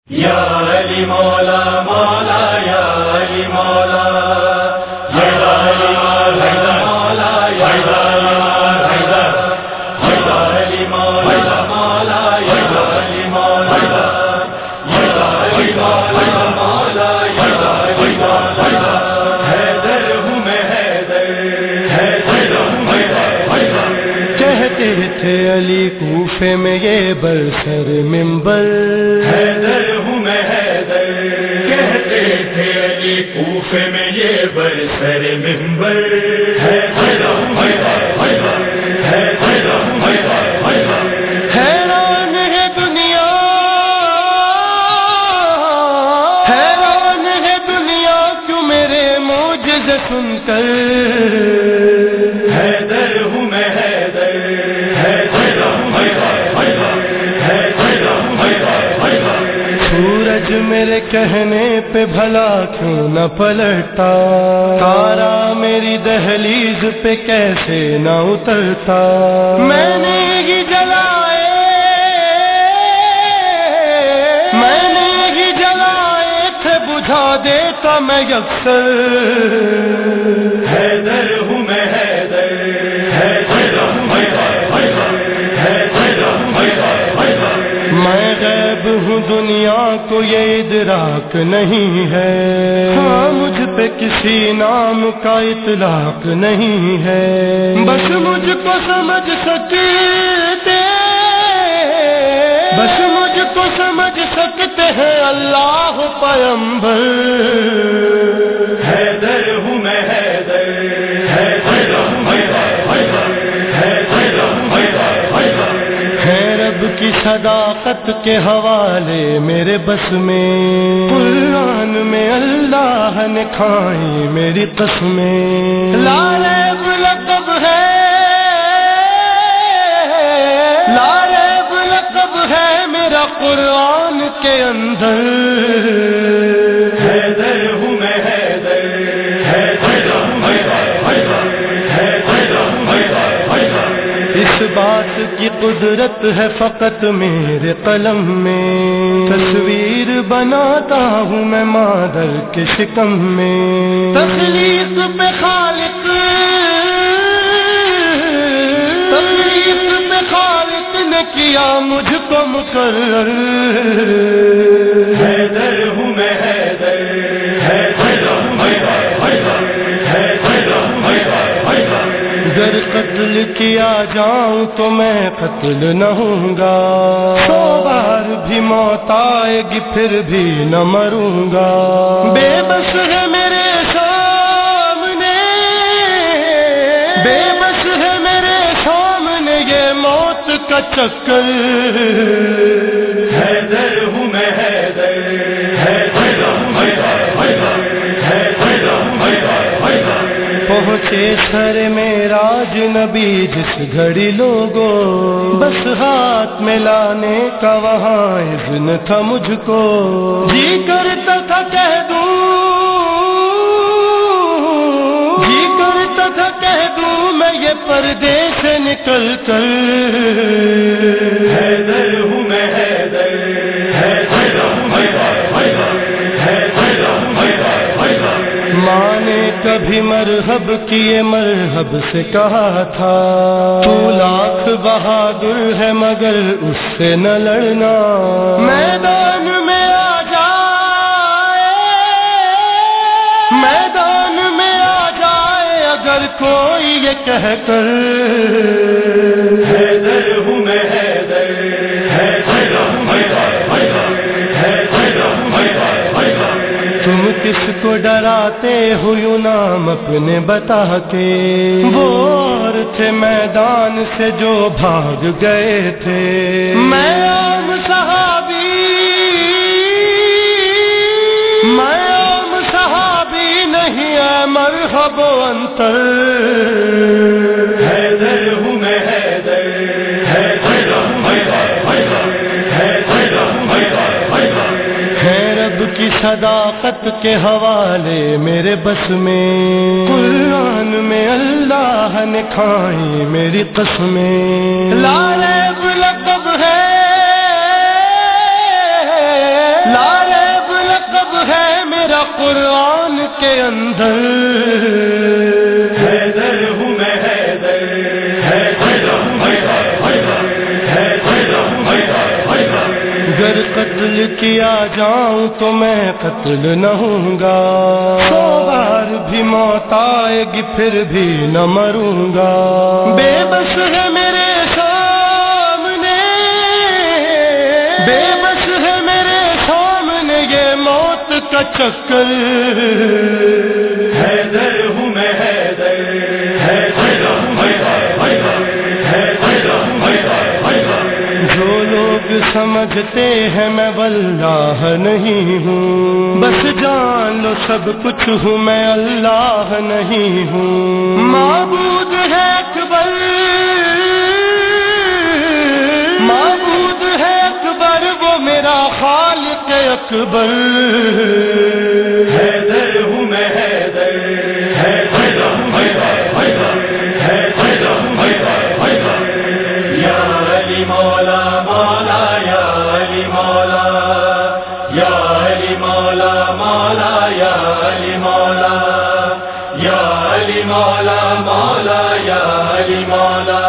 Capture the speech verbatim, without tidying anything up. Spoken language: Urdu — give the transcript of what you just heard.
یا علی مولا مولا یا علی مولا یا علی مولا یا علی مولا مولا یا علی مولا یا علی مولا یا علی مولا حیدر ہوں میں حیدر حیدر ہوں میں حیدر کہتے تھے علی کوفے میں یہ برسر منبر حیدر ہوں میں حیدر کہتے تھے علی کوفے میں یہ برسر منبر حیدر ہوں میں حیدر حیدر ہوں میں حیدر حیران ہے دنیا حیران ہے دنیا کیوں میرے معجزے سن کر حیدر ہوں میں حیدر حیدر ہوں میں حیدر حیدر ہوں میں حیدر سورج میرے کہنے پہ بھلا کیوں نہ پلٹتا تارا میری دہلیز پہ کیسے نہ اترتا میں نے ہی جلائے میں نے ہی جلائے تھے بجھا دیتا میں یکسر حیدر ہوں میں حیدر حیدر ہوں میں حیدر حیدر ہوں میں حیدر میں غیب ہوں دنیا کو یہ ادراک نہیں ہے ہاں مجھ پہ کسی نام کا اطلاق نہیں ہے بس مجھ کو سمجھ سکتے بس مجھ کو سمجھ سکتے ہیں اللہ پیغمبر حیدر ہوں میں حیدر حیدر ہوں میں حیدر حیدر ہوں میں حیدر ہے رب کی صداقت کے حوالے میرے بس میں قرآن میں اللہ نے کھائی میری قسمیں لا ریب لقب ہے لا ریب لقب ہے میرا قرآن کے اندر حیدر ہوں میں حیدر حیدر ہوں میں حیدر حیدر ہوں میں حیدر اس بات کی قدرت ہے فقط میرے قلم میں تصویر بناتا ہوں میں مادر کے شکم میں تخلیق پہ خالق تخلیق پہ خالق نے کیا مجھ کو مقرر حیدر ہوں میں حیدر حیدر ہوں میں حیدر حیدر ہوں میں حیدر اگر قتل کیا جاؤں تو میں قتل نہ ہوں گا سو بار بھی موت آئے گی پھر بھی نہ مروں گا بے بس ہے میرے سامنے بے بس ہے میرے سامنے یہ موت کا چکر حیدر ہوں میں حیدر حیدر ہوں میں حیدر حیدر ہوں میں حیدر پہنچے سر معراج نبی جس گھڑی لوگوں بس ہاتھ میں لانے کا وہاں اذن تھا مجھ کو جی کرتا تھا کہہ دوں جی کرتا تھا کہہ دوں میں یہ پردے سے نکل کر حیدر ہوں میں حیدر حیدر ہوں میں حیدر حیدر ہوں میں حیدر ماں نے کبھی مرحب کیے مرحب سے کہا تھا تو لاکھ بہادر ہے مگر اس سے نہ لڑنا میدان میں آ جائے میدان میں آ جائے اگر کوئی یہ کہہ کر حیدر ہوں میں حیدر حیدر ہوں میں حیدر حیدر ہوں میں حیدر تم کس کو ڈراتے ہو یوں نام اپنے بتا کے وہ اور تھے میدان سے جو بھاگ گئے تھے میں عام صحابی میں عام صحابی نہیں ہے مرحب و انتر حیدر ہوں میں حیدر حیدر ہوں میں حیدر حیدر ہوں میں حیدر ہے رب کی صداقت کے حوالے میرے بس میں قرآن میں اللہ نے کھائی میری قسمیں لا ریب لقب ہے لا قرآن کے اندر حیدر ہوں میں حیدر حیدر ہوں میں حیدر حیدر ہوں میں حیدر گر قتل کیا جاؤں تو میں قتل نہ ہوں گا سو بار بھی موت آئے گی پھر بھی نہ مروں گا بے بس ہے میرے سامنے بے بس ہے میرے سامنے یہ موت کا چکر حیدر ہوں میں حیدر حیدر ہوں میں حیدر حیدر ہوں میں حیدر جو لوگ سمجھتے ہیں میں واللہ نہیں ہوں بس جان لو سب کچھ ہوں میں اللہ نہیں ہوں معبود ہے اکبر معبود ہے اکبر وہ میرا خالق اکبر حیدر ہوں میں حیدر حیدر ہوں میں حیدر حیدر ہوں میں حیدر یا علی مولا مولا یا علی مولا یا علی مولا مولا یا علی مولا یا علی مولا مولا یا علی مولا